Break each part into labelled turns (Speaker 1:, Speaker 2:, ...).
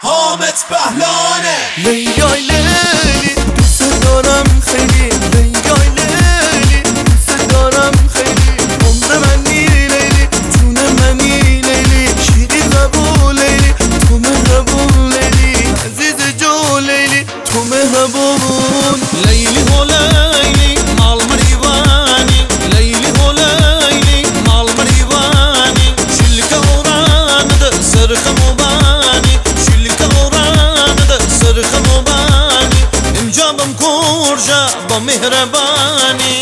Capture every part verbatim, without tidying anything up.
Speaker 1: حامد بهلانه.
Speaker 2: لیای لیلی دوست دارم خیلی، لیای لیلی دوست دارم خیلی، عمر منی لیلی، جون منی لیلی، شیری قبول لیلی، تو مهربون لیلی، عزیز جو لیلی، تو مهربون.
Speaker 3: لیلی هو لیلی مال مریوانی، لیلی هو لیلی مال مریوانی، شلکه اوران ده سرخ مبانی، شلکه اوران ده سرخ مبانی، امجابم کورجا با مهربانی.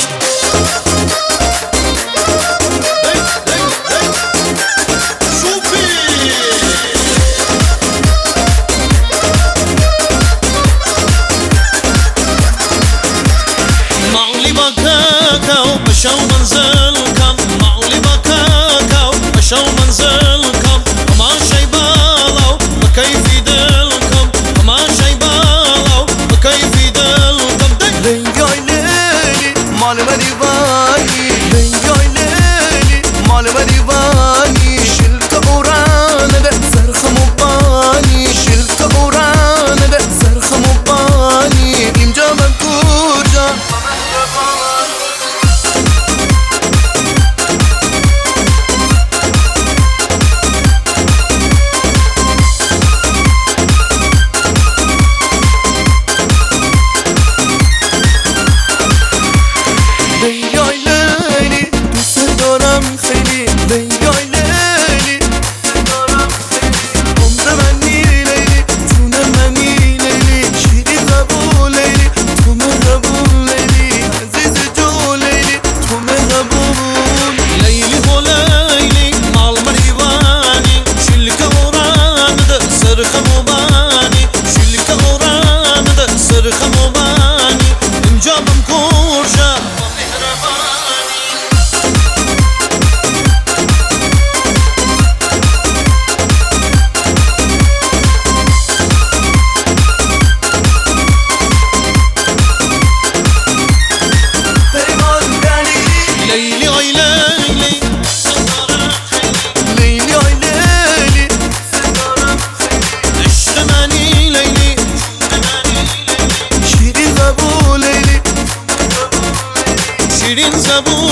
Speaker 3: مشاو منزلكم معولي بكاكاو، مشاو منزلكم وما شي بالو بكيف يدلكم، وما شي بالو بكيف يدلكم.
Speaker 2: لیای لیلی مال مریوانی، لیای لیلی مال مریوانی، شلت اوران ده سرخ مبانی، شلت اوران ده سرخ مبانی، اینجا من کجا لیای لیلی دوست دارم خیلی، لیای لیلی دوست دارم خیلی، عمر منی لیلی، جون منی لیلی، شیری قبول لیلی، تو مهربون لیلی، عزیز جو لیلی، تو مهربون.
Speaker 3: لیلی هو لیلی مال مریوانی، شلکه اوران ده سرخ مبانی، شلکه اوران ده سرخ مبانی، امجابم کورجا لیلی آی لیلی
Speaker 2: لیلی آی لیلی
Speaker 3: عشق منی لیلی،
Speaker 2: شیرین قبول لیلی،
Speaker 3: شیرین زبون